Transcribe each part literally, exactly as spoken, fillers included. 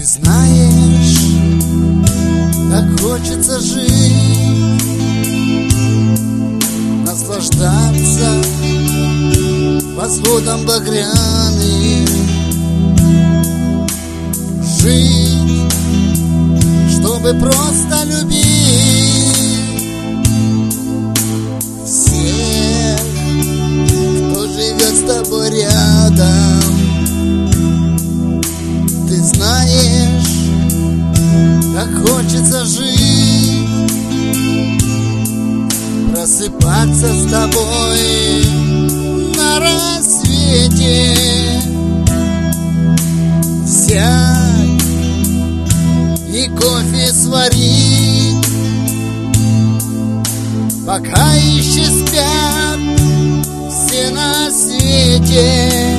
знаешь, как хочется жить, наслаждаться восходом багряным, жить, чтобы просто любить всех, кто живет с тобой рядом. Ты знаешь, как хочется жить, просыпаться с тобой на рассвете, сядь и кофе сварить, пока еще спят все на свете.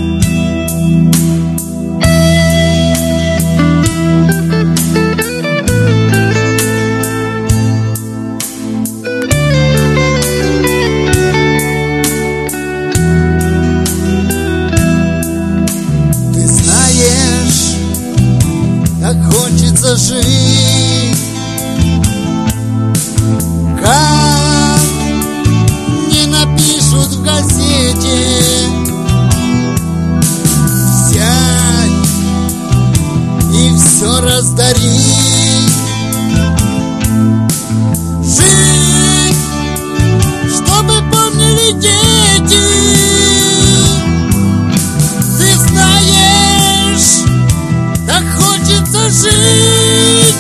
Как хочется жить, как не напишут в газете. Сядь и все раздари. Жить, чтобы помнили дети. Ты знаешь, так хочется жить,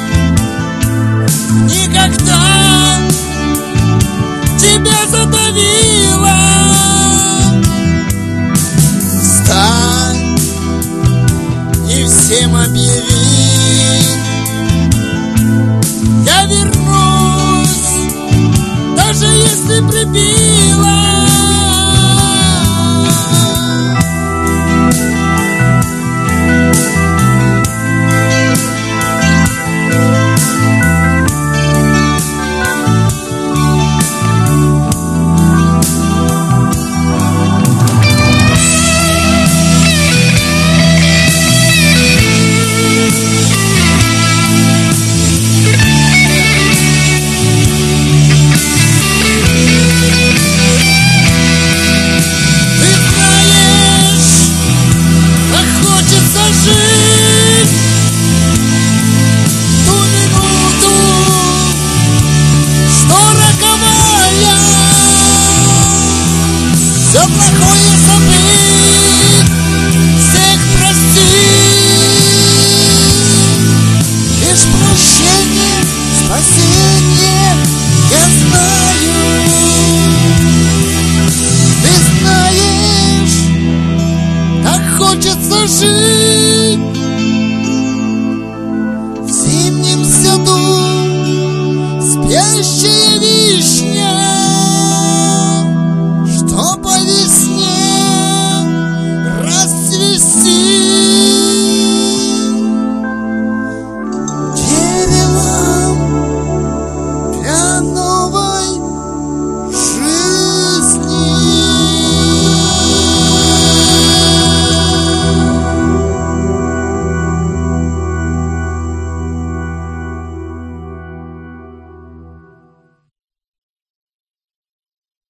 никогда тебя задавило. Встань и всем объяви: я вернусь, даже если прибило.